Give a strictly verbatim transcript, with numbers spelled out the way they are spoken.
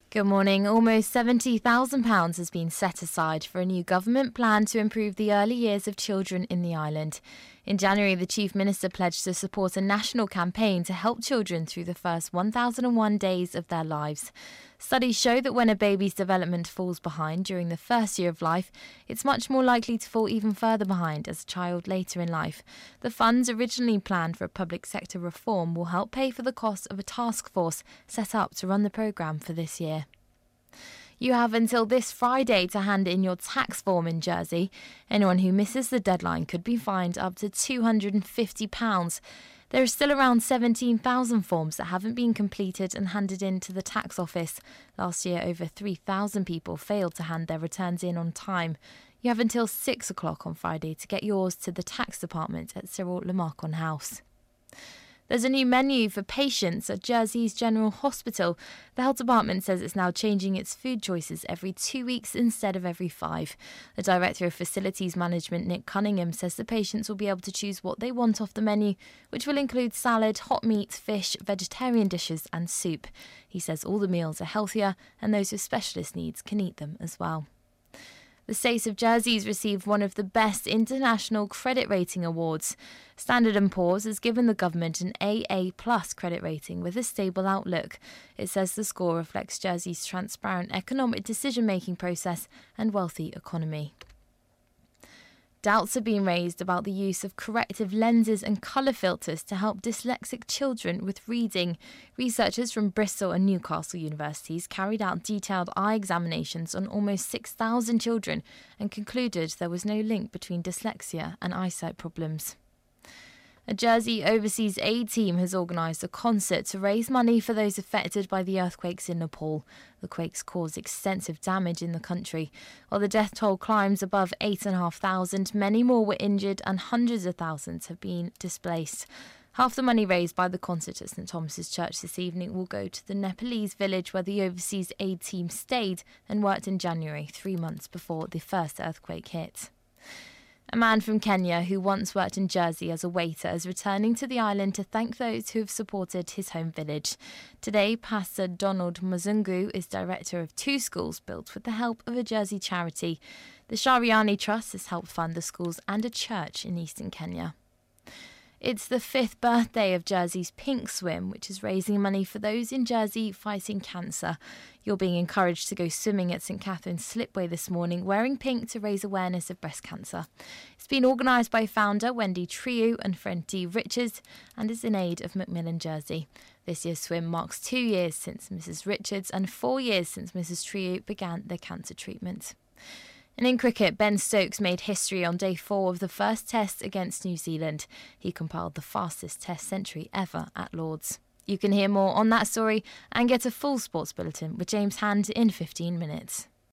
Good morning. Almost seventy thousand pounds has been set aside for a new government plan to improve the early years of children in the island. In January, the Chief Minister pledged to support a national campaign to help children through the first one thousand one days of their lives. Studies show that when a baby's development falls behind during the first year of life, it's much more likely to fall even further behind as a child later in life. The funds originally planned for a public sector reform will help pay for the cost of a task force set up to run the programme for this year. You have until this Friday to hand in your tax form in Jersey. Anyone who misses the deadline could be fined up to two hundred fifty pounds. There are still around seventeen thousand forms that haven't been completed and handed in to the tax office. Last year, over three thousand people failed to hand their returns in on time. You have until six o'clock on Friday to get yours to the tax department at Cyril Lamarcon House. There's a new menu for patients at Jersey's General Hospital. The health department says it's now changing its food choices every two weeks instead of every five. The Director of Facilities Management, Nick Cunningham, says the patients will be able to choose what they want off the menu, which will include salad, hot meat, fish, vegetarian dishes and soup. He says all the meals are healthier and those with specialist needs can eat them as well. The State of Jersey's received one of the best international credit rating awards. Standard and Poor's has given the government an A A plus credit rating with a stable outlook. It says the score reflects Jersey's transparent economic decision-making process and wealthy economy. Doubts are being raised about the use of corrective lenses and colour filters to help dyslexic children with reading. Researchers from Bristol and Newcastle universities carried out detailed eye examinations on almost six thousand children and concluded there was no link between dyslexia and eyesight problems. A Jersey Overseas Aid team has organised a concert to raise money for those affected by the earthquakes in Nepal. The quakes caused extensive damage in the country. While the death toll climbs above eight thousand five hundred, many more were injured and hundreds of thousands have been displaced. Half the money raised by the concert at St Thomas's Church this evening will go to the Nepalese village where the Overseas Aid team stayed and worked in January, three months before the first earthquake hit. A man from Kenya who once worked in Jersey as a waiter is returning to the island to thank those who have supported his home village. Today, Pastor Donald Muzungu is director of two schools built with the help of a Jersey charity. The Shariani Trust has helped fund the schools and a church in eastern Kenya. It's the fifth birthday of Jersey's Pink Swim, which is raising money for those in Jersey fighting cancer. You're being encouraged to go swimming at St Catherine's Slipway this morning, wearing pink to raise awareness of breast cancer. It's been organised by founder Wendy Trieu and friend Dee Richards and is in aid of Macmillan Jersey. This year's swim marks two years since Missus Richards and four years since Missus Trieu began their cancer treatment. And in cricket, Ben Stokes made history on day four of the first test against New Zealand. He compiled the fastest test century ever at Lord's. You can hear more on that story and get a full sports bulletin with James Hand in fifteen minutes.